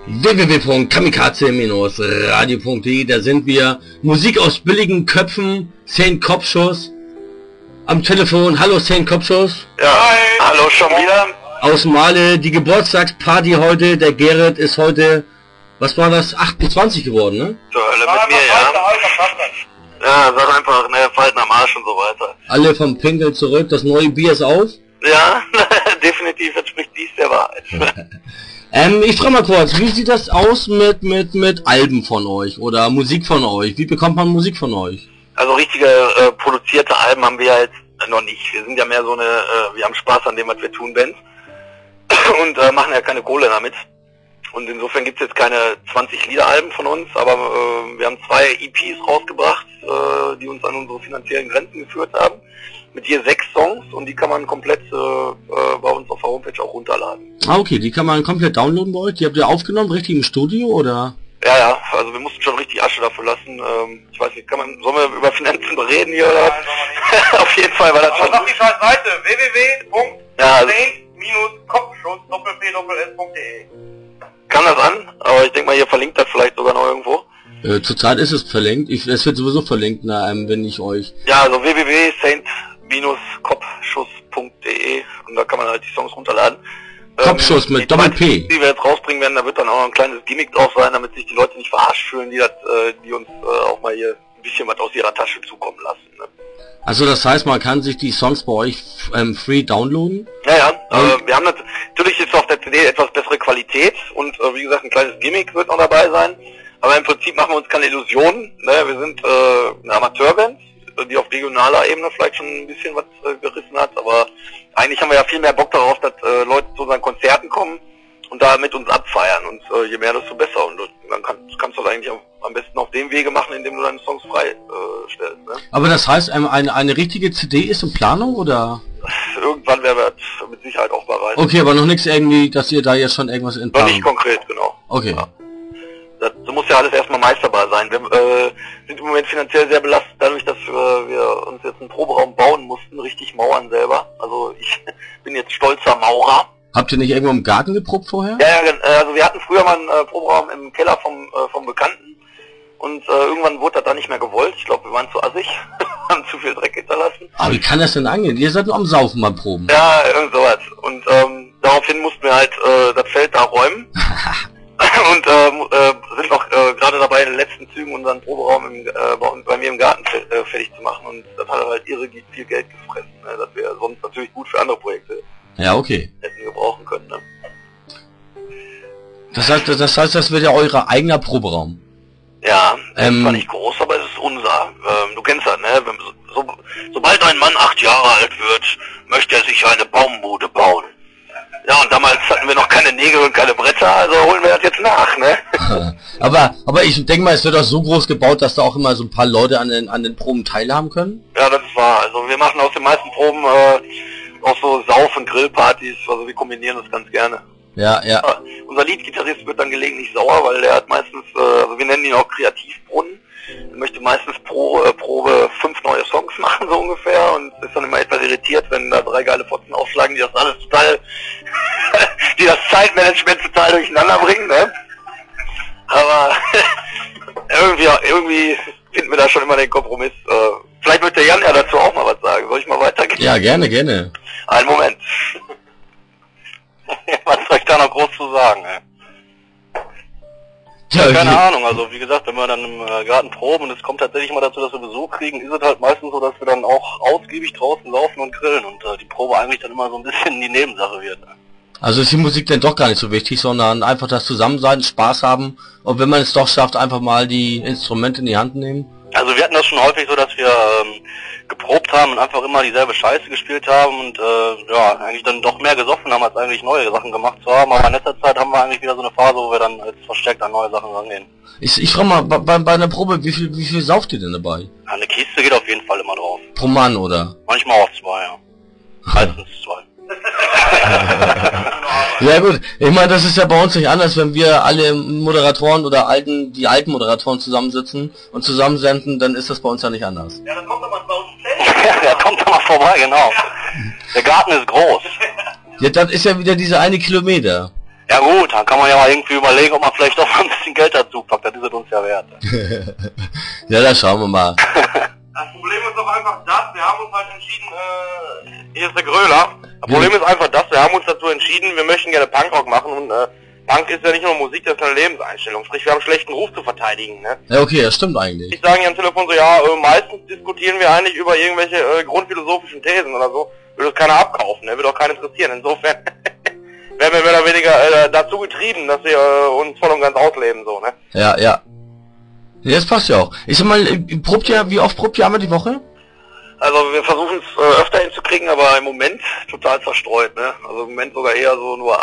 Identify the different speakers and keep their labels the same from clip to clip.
Speaker 1: www.kamikaze-radio.de, da sind wir. Musik aus billigen Köpfen, 10 Kopfschuss. Am Telefon, hallo 10 Kopfschuss.
Speaker 2: Ja, hi. Hallo schon wieder.
Speaker 1: Aus Male, die Geburtstagsparty heute, der Gerrit ist heute, was war das, 28 geworden, ne?
Speaker 2: Zur Hölle mit mir, ja. Ja, sag einfach, ne, Falten am Arsch und so weiter.
Speaker 1: Alle vom Pinkel zurück, das neue Bier ist auf.
Speaker 2: Ja, definitiv entspricht dies der Wahrheit.
Speaker 1: Ich frage mal kurz, wie sieht das aus mit Alben von euch oder Musik von euch? Wie bekommt man Musik von euch?
Speaker 2: Also richtige produzierte Alben haben wir ja jetzt noch nicht. Wir sind ja mehr so eine, wir haben Spaß an dem, was wir tun, Bands. Und machen ja keine Kohle damit. Und insofern gibt's jetzt keine 20 Liederalben von uns, aber wir haben 2 EPs rausgebracht, die uns an unsere finanziellen Grenzen geführt haben. Mit je 6 Songs und die kann man komplett bei uns auf der Homepage auch runterladen.
Speaker 1: Ah, okay, die kann man komplett downloaden bei euch? Die habt ihr aufgenommen, richtig im Studio, oder?
Speaker 2: Ja, ja, also wir mussten schon richtig Asche dafür lassen. Ich weiß nicht, sollen wir über Finanzen reden hier, oder? Auf jeden Fall war das schon...
Speaker 3: Auf die Seite www.saint-kopfschuss.de.
Speaker 2: Kann das an, aber ich denke mal, ihr verlinkt das vielleicht sogar noch irgendwo.
Speaker 1: Zurzeit ist es verlinkt, es wird sowieso verlinkt, wenn ich euch...
Speaker 2: Ja, also www.saint-kopfschuss.de und da kann man halt die Songs runterladen.
Speaker 1: Kopfschuss mit Doppel-P.
Speaker 2: Die wir jetzt rausbringen werden, da wird dann auch noch ein kleines Gimmick drauf sein, damit sich die Leute nicht verarscht fühlen, die uns auch mal hier ein bisschen was aus ihrer Tasche zukommen lassen. Ne?
Speaker 1: Also das heißt, man kann sich die Songs bei euch free downloaden?
Speaker 2: Ja, ja. Wir haben natürlich jetzt auf der CD etwas bessere Qualität und wie gesagt, ein kleines Gimmick wird noch dabei sein. Aber im Prinzip machen wir uns keine Illusionen. Ne? Wir sind eine Amateurband, die auf regionaler Ebene vielleicht schon ein bisschen was gerissen hat, aber eigentlich haben wir ja viel mehr Bock darauf, dass Leute zu unseren Konzerten kommen und da mit uns abfeiern und je mehr, desto besser und dann kannst du das eigentlich am besten auf dem Wege machen, indem du deine Songs frei stellst. Ne?
Speaker 1: Aber das heißt, eine richtige CD ist in Planung, oder?
Speaker 2: Irgendwann wäre wir mit Sicherheit auch bereit.
Speaker 1: Okay, aber noch nichts irgendwie, dass ihr da jetzt schon irgendwas in Planung...
Speaker 2: Noch nicht konkret, genau.
Speaker 1: Okay.
Speaker 2: Ja. Das muss ja alles erstmal meisterbar sein. Wir sind im Moment finanziell sehr belastet dadurch, dass wir uns jetzt einen Proberaum bauen mussten, richtig mauern selber. Also ich bin jetzt stolzer Maurer.
Speaker 1: Habt ihr nicht irgendwo im Garten geprobt vorher?
Speaker 2: Ja, also wir hatten früher mal einen Proberaum im Keller vom Bekannten und irgendwann wurde das da nicht mehr gewollt. Ich glaube, wir waren zu assig, haben zu viel Dreck hinterlassen.
Speaker 1: Aber wie kann das denn angehen? Ihr seid nur am Saufen beim Proben.
Speaker 2: Ja, irgend sowas. Und daraufhin mussten wir halt das Feld da räumen. Und sind noch gerade dabei, in den letzten Zügen unseren Proberaum bei mir im Garten fertig zu machen. Und das hat halt irre viel Geld gefressen. Ne? Das wäre sonst natürlich gut für andere Projekte.
Speaker 1: Ja, okay.
Speaker 2: Hätten wir gebrauchen können. Ne?
Speaker 1: Das heißt, das wird ja euer eigener Proberaum.
Speaker 2: Ja, das ist zwar nicht groß, aber es ist unser. Du kennst das, ne? Sobald ein Mann 8 Jahre alt wird, möchte er sich eine Baumbude bauen. Ja, und damals hatten wir noch keine Nägel und keine Bretter, also holen wir das jetzt nach, ne?
Speaker 1: aber ich denke mal, es wird auch so groß gebaut, dass da auch immer so ein paar Leute an den Proben teilhaben können?
Speaker 2: Ja, das ist wahr. Also wir machen aus den meisten Proben auch so Sauf- und Grillpartys, also wir kombinieren das ganz gerne.
Speaker 1: Ja.
Speaker 2: Unser Leadgitarrist wird dann gelegentlich sauer, weil der hat meistens, also wir nennen ihn auch Kreativbrunnen. Er möchte meistens pro Probe 5 neue Songs machen, so ungefähr, und ist dann immer etwas irritiert, wenn da 3 geile Fotzen aufschlagen, die das alles total, die das Zeitmanagement total durcheinander bringen, ne? Aber irgendwie finden wir da schon immer den Kompromiss. Vielleicht möchte Jan ja dazu auch mal was sagen. Soll ich mal weitergehen?
Speaker 1: Ja, gerne.
Speaker 2: Einen Moment. Was soll ich da noch groß zu sagen, ey?
Speaker 1: Ja,
Speaker 4: keine Ahnung, also wie gesagt, wenn wir dann im Garten proben und es kommt tatsächlich mal dazu, dass wir Besuch kriegen, ist es halt meistens so, dass wir dann auch ausgiebig draußen laufen und grillen und die Probe eigentlich dann immer so ein bisschen die Nebensache wird.
Speaker 1: Also ist die Musik denn doch gar nicht so wichtig, sondern einfach das Zusammensein, Spaß haben und wenn man es doch schafft, einfach mal die Instrumente in die Hand nehmen?
Speaker 4: Also wir hatten das schon häufig so, dass wir geprobt haben und einfach immer dieselbe Scheiße gespielt haben und ja, eigentlich dann doch mehr gesoffen haben, als eigentlich neue Sachen gemacht zu haben. Aber in letzter Zeit haben wir eigentlich wieder so eine Phase, wo wir dann jetzt verstärkt an neue Sachen rangehen.
Speaker 1: Ich frage mal, bei einer Probe, wie viel sauft ihr denn dabei?
Speaker 4: Ja, eine Kiste geht auf jeden Fall immer drauf.
Speaker 1: Pro Mann, oder?
Speaker 4: Manchmal auch 2, ja. Meistens 2.
Speaker 1: Ja gut, ich meine, das ist ja bei uns nicht anders, wenn wir alle Moderatoren oder die alten Moderatoren zusammensitzen und zusammensenden, dann ist das bei uns ja nicht anders.
Speaker 3: Ja, dann kommt doch mal bei uns.
Speaker 4: Ja, der kommt doch mal vorbei, genau. Der Garten ist groß.
Speaker 1: Ja, das ist ja wieder diese 1 Kilometer.
Speaker 4: Ja gut, dann kann man ja mal irgendwie überlegen, ob man vielleicht auch mal ein bisschen Geld dazu packt, das ist es uns ja wert.
Speaker 1: Ja, da schauen wir mal.
Speaker 2: Das Problem ist doch einfach das, wir haben uns halt entschieden, hier ist der Gröler. Das Problem ist einfach das, wir haben uns dazu entschieden, wir möchten gerne Punkrock machen und Punk ist ja nicht nur Musik, das ist eine Lebenseinstellung. Sprich, wir haben einen schlechten Ruf zu verteidigen, ne?
Speaker 1: Ja, okay, das stimmt eigentlich.
Speaker 2: Ich sage hier am Telefon so, ja, meistens diskutieren wir eigentlich über irgendwelche grundphilosophischen Thesen oder so. Will das keiner abkaufen, ne? Will doch keinen interessieren. Insofern werden wir mehr oder weniger dazu getrieben, dass wir uns voll und ganz ausleben, so, ne?
Speaker 1: Ja, ja. Ja, das passt ja auch. Ich sag mal, wie oft probt ihr einmal die Woche?
Speaker 2: Also wir versuchen es öfter hinzukriegen, aber im Moment total zerstreut, ne? Also im Moment sogar eher so nur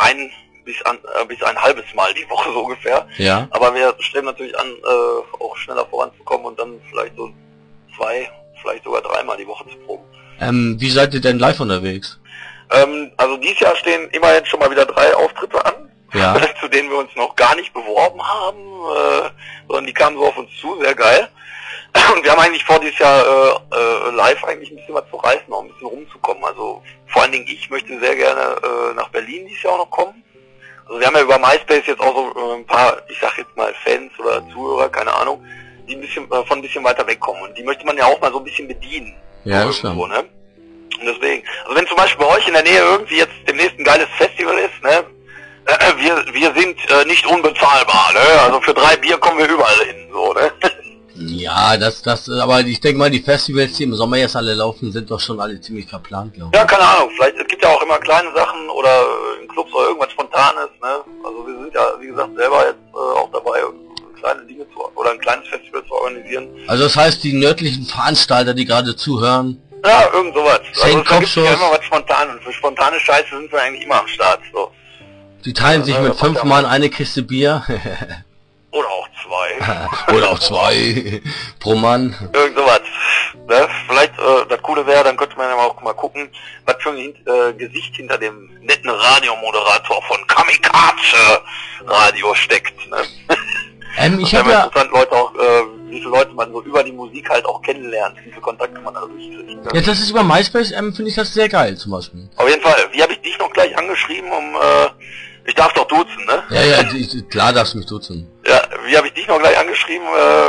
Speaker 2: bis ein halbes Mal die Woche so ungefähr.
Speaker 1: Ja.
Speaker 2: Aber wir streben natürlich an, auch schneller voranzukommen und dann vielleicht so 2, vielleicht sogar 3-mal die Woche zu proben.
Speaker 1: Wie seid ihr denn live unterwegs?
Speaker 2: Also dieses Jahr stehen immerhin schon mal wieder 3 Auftritte an,
Speaker 1: Ja.
Speaker 2: zu denen wir uns noch gar nicht beworben haben, sondern die kamen so auf uns zu, sehr geil. Und wir haben eigentlich vor, dieses Jahr live eigentlich ein bisschen was zu reißen, auch ein bisschen rumzukommen. Also vor allen Dingen ich möchte sehr gerne nach Berlin dieses Jahr auch noch kommen. Also wir haben ja über MySpace jetzt auch so ein paar, ich sag jetzt mal Fans oder Zuhörer, keine Ahnung, die ein bisschen von ein bisschen weiter wegkommen. Und die möchte man ja auch mal so ein bisschen bedienen.
Speaker 1: Ja,
Speaker 2: so
Speaker 1: stimmt.
Speaker 2: irgendwo, ne? Und deswegen, also wenn zum Beispiel bei euch in der Nähe irgendwie jetzt demnächst ein geiles Festival ist, ne? Wir sind nicht unbezahlbar, ne? Also für 3 Bier kommen wir überall hin, so, ne?
Speaker 1: Ja, aber ich denke mal, die Festivals, die im Sommer jetzt alle laufen, sind doch schon alle ziemlich verplant, glaube ich.
Speaker 2: Ja, keine Ahnung, vielleicht, es gibt ja auch immer kleine Sachen oder in Clubs oder irgendwas Spontanes, ne? Also wir sind ja, wie gesagt, selber jetzt auch dabei, kleine Dinge oder ein kleines Festival zu organisieren.
Speaker 1: Also das heißt, die nördlichen Veranstalter, die gerade zuhören,
Speaker 2: Ja, irgend sowas. Also es gibt ja
Speaker 1: Kopfschuss.
Speaker 2: immer was spontan und für spontane Scheiße sind wir eigentlich immer am Start, so.
Speaker 1: die teilen sich mit 5 Mann eine Kiste Bier.
Speaker 2: Oder auch 2.
Speaker 1: Oder auch 2 pro Mann.
Speaker 2: Irgend sowas. Ne? Vielleicht, das Coole wäre, dann könnte man ja auch mal gucken, was für ein Gesicht hinter dem netten Radiomoderator von Kamikaze Radio steckt, ne?
Speaker 1: Ich habe ja...
Speaker 2: interessant, Leute auch, wie viele Leute man so über die Musik halt auch kennenlernt, wie viele Kontakte man dadurch kriegt. Ne?
Speaker 1: Ja, das ist über MySpace, finde ich das sehr geil, zum Beispiel.
Speaker 2: Auf jeden Fall, wie habe ich dich noch gleich angeschrieben, ich darf doch duzen, ne?
Speaker 1: Ja, ja, klar darfst du mich duzen.
Speaker 2: Ja, wie habe ich dich noch gleich angeschrieben,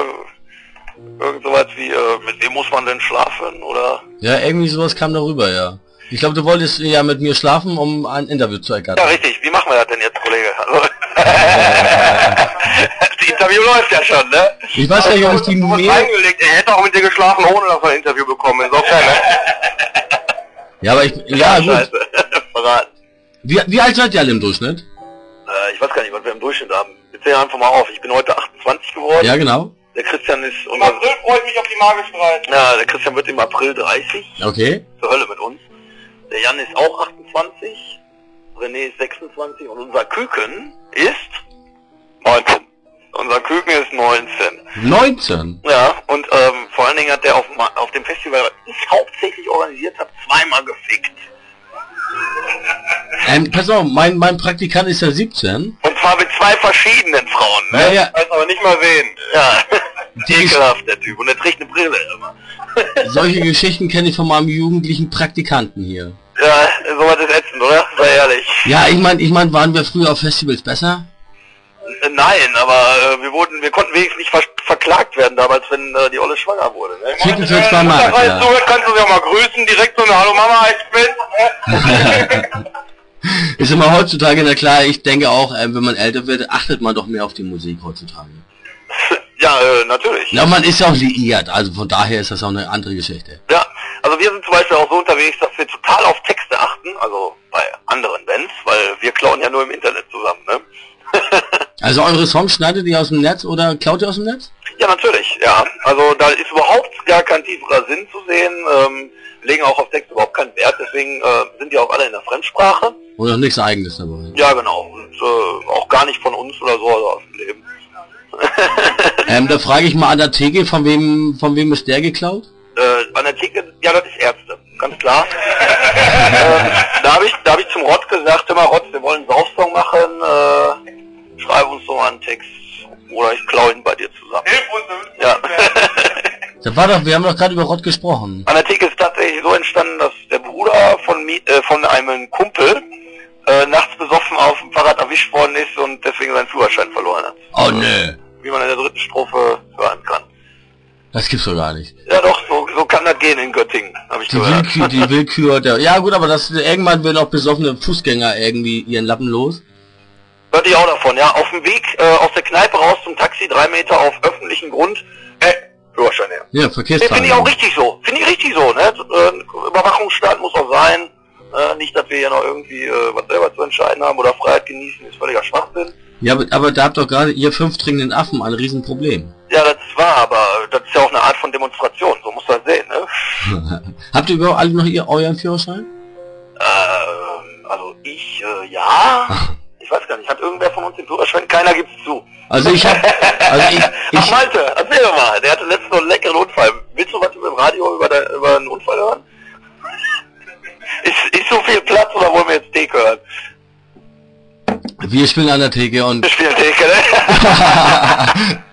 Speaker 2: irgend sowas wie, mit wem muss man denn schlafen, oder?
Speaker 1: Ja, irgendwie sowas kam darüber, ja. Ich glaube, du wolltest ja mit mir schlafen, um ein Interview zu
Speaker 2: Ja,
Speaker 1: ergattern.
Speaker 2: richtig, wie machen wir das denn jetzt, Kollege? Also, das Interview läuft ja schon, ne?
Speaker 1: Ich weiß gar nicht, ob ich die Mail...
Speaker 2: Reingelegt. Er hätte auch mit dir geschlafen, ohne dass er ein Interview bekommen, insofern, ne?
Speaker 1: Ja, aber ja, gut.
Speaker 2: Scheiße. Verraten.
Speaker 1: Wie alt seid ihr alle im Durchschnitt?
Speaker 2: Ich weiß gar nicht, was wir im Durchschnitt haben. Wir zählen einfach mal auf. Ich bin heute 28 geworden.
Speaker 1: Ja, genau.
Speaker 2: Der Christian ist...
Speaker 4: Im April freue ich mich auf die magische 30.
Speaker 2: Ja, der Christian wird im April 30.
Speaker 1: Okay.
Speaker 2: Zur Hölle mit uns. Der Jan ist auch 28. René ist 26. Und unser Küken ist 19. Unser Küken ist 19.
Speaker 1: 19?
Speaker 2: Ja, und vor allen Dingen hat der auf dem Festival, was ich hauptsächlich organisiert habe, 2-mal gefickt.
Speaker 1: Pass auf, mein Praktikant ist ja 17.
Speaker 2: Und zwar mit 2 verschiedenen Frauen, ne?
Speaker 1: Ja, ja.
Speaker 2: Weiß aber nicht mal wen. Ja.
Speaker 1: Die ist-
Speaker 2: Ekelhaft, der Typ. Und der trägt eine Brille immer.
Speaker 1: Solche Geschichten kenne ich von meinem jugendlichen Praktikanten hier.
Speaker 2: Ja, sowas ist ätzend, oder? Sei ehrlich.
Speaker 1: Ja, ich mein, waren wir früher auf Festivals besser?
Speaker 2: Nein, aber wir konnten wenigstens nicht verklagt werden damals, wenn die Olle schwanger wurde, ne?
Speaker 1: Schicken für 2 Mark, ja.
Speaker 2: Kannst du sie auch mal grüßen, direkt so eine Hallo Mama, ich bin.
Speaker 1: Ist immer heutzutage, na klar, ich denke auch, wenn man älter wird, achtet man doch mehr auf die Musik heutzutage.
Speaker 2: Ja, natürlich.
Speaker 1: Ja, man ist ja auch liiert, also von daher ist das auch eine andere Geschichte.
Speaker 2: Ja, also wir sind zum Beispiel auch so unterwegs, dass wir total auf Texte achten, also bei anderen Bands, weil wir klauen ja nur im Internet zusammen, ne?
Speaker 1: Also eure Songs schneidet ihr aus dem Netz oder klaut ihr aus dem Netz?
Speaker 2: Ja, natürlich, ja. Also da ist überhaupt gar kein tieferer Sinn zu sehen, legen auch auf Text überhaupt keinen Wert, deswegen sind die auch alle in der Fremdsprache.
Speaker 1: Oder nichts Eigenes dabei?
Speaker 2: Ja, genau. Und auch gar nicht von uns oder so, also aus dem Leben.
Speaker 1: Da frage ich mal an der Theke, von wem ist der geklaut?
Speaker 2: An der Theke, ja, das ist Ärzte, ganz klar. Da hab ich zum Rott gesagt, hör mal Rott, wir wollen einen Saufsong machen, schreib uns doch mal einen Text. Oder ich klaue ihn bei dir zusammen. Hilf uns, ja.
Speaker 1: Das war doch, wir haben doch gerade über Rott gesprochen.
Speaker 2: An der Theke ist tatsächlich so entstanden, dass der Bruder von einem Kumpel nachts besoffen auf dem Fahrrad erwischt worden ist und deswegen seinen Führerschein verloren hat.
Speaker 1: Oh ne.
Speaker 2: Wie man in der 3. Strophe hören kann.
Speaker 1: Das gibt's doch gar nicht.
Speaker 2: Ja doch, so kann das gehen in Göttingen, habe ich gehört.
Speaker 1: Die Willkür der... Ja gut, aber das irgendwann werden auch besoffene Fußgänger irgendwie ihren Lappen los.
Speaker 2: Hörte ich auch davon, ja. Auf dem Weg aus der Kneipe raus zum Taxi, 3 Meter auf öffentlichen Grund, Führerschein her.
Speaker 1: Ja, Verkehrsteilnehmer.
Speaker 2: Finde ich auch richtig so. Finde ich richtig so, ne? Überwachungsstaat muss auch sein. Nicht, dass wir hier noch irgendwie was selber zu entscheiden haben oder Freiheit genießen, ist völliger Schwachsinn.
Speaker 1: Ja, aber da habt doch gerade ihr 5 trinkenden Affen ein Riesenproblem.
Speaker 2: Ja, das war, aber das ist ja auch eine Art von Demonstration, so muss man sehen, ne?
Speaker 1: Habt ihr überhaupt alle noch euren Führerschein?
Speaker 2: Also ich, ja. Ich weiß gar nicht, hat irgendwer von uns den Führerschein? Keiner gibt's zu.
Speaker 1: Also ich hab...
Speaker 2: Ach Malte, erzähl doch mal, der hatte letztens noch einen leckeren Unfall. Willst du was über dem Radio über einen Unfall hören? Ist so viel Platz oder wollen wir jetzt Theke hören?
Speaker 1: Wir spielen an der Theke und...
Speaker 2: Wir spielen Theke, ne?